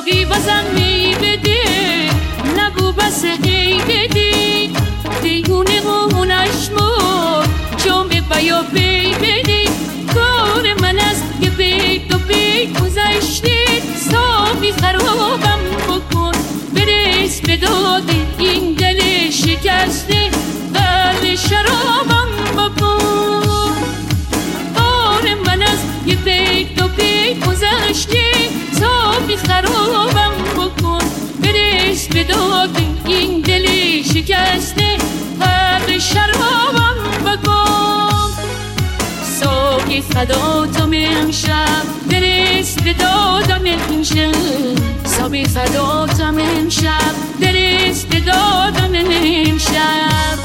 صبحی بازم می بده نگو بس هی بدی دیگونه مونش مرد چون به بیا پی بدی کار من از یه بیت و بیت گذشته صبحی خرابم بکن برس به داد این دل شکسته قلب شرابم بکن کار من از یه بیت و بیت گذشته صبحی خرابم بکن برس به داد این دل شکسته قلب شرابم بکن صبحی فداتم امشب برس به دادم امشب صبحی فداتم امشب برس به دادم امشب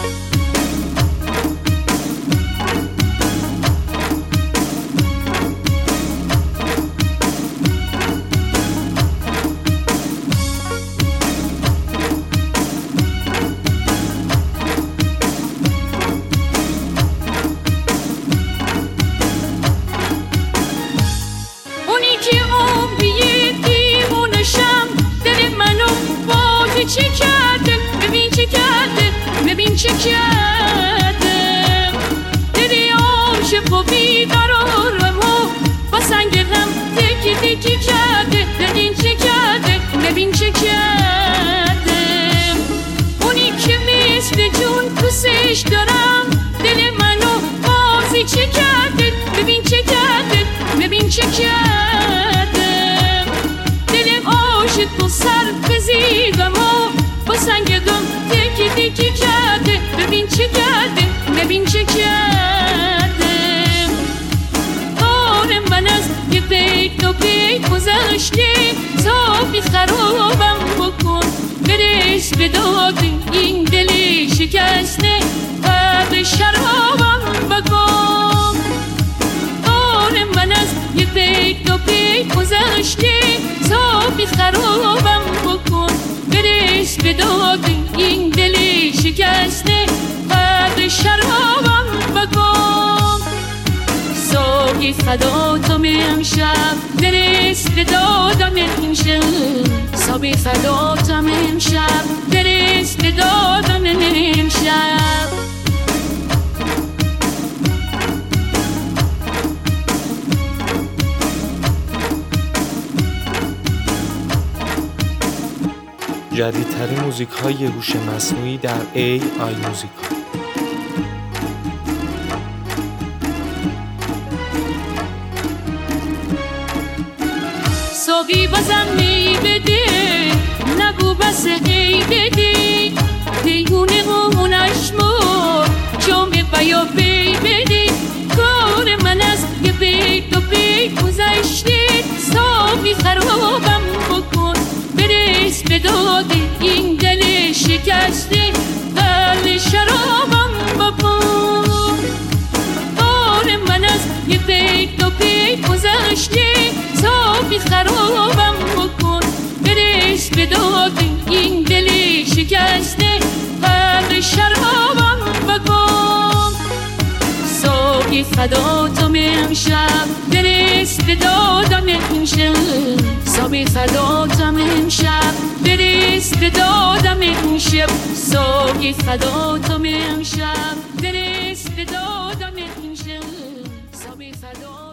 چه کرده ببین چه کرده ببین چه کرده دلی عاشق و بیقرارم و با سنگ غم تکی تکی کرده ببین چه کرده ببین چه کرده اونی که مثل جون دوستش دارم دل منو بازی چه کرده ببین چه کرده ببین چه کرده دل عاشق و سر بزیدم با سنگ غم تکی تکی کرده ببین چه کرده ببین چه کرده کار من از یه بیت و بیت گذشته صبحی خرابم بکن برس به داد این دل شکسته قدر شرابم بکن کار من از یه بیت و بیت گذشته صبحی خرابم بکن برس به داد این دل شکسته قدر شرابم بکن صبحی فداتم امشب برس به دادم امشب صبحی فداتم امشب برس به دادم امشب جدیدترین موزیک های هوش مصنوعی در AI موزیکا. صبحی بازم می بده نگو بس هی بدی دیگونه مونش مرد چون به بیا پی بدی کار من از یه بیت و بیت گذشته صبحی خرابم بکن برس به داد این دل شکسته قلب شرابم بکن کار من از یه بیت و بیت گذشته صبحی خرابم بکن برس به داد این دل شکسته قلب شرابم بکن صبحی فداتم امشب برس به دادم امشب صبحی فداتم امشب برس به دادم امشب صبحی فداتم امشب برس به دادم امشب صبحی فداتم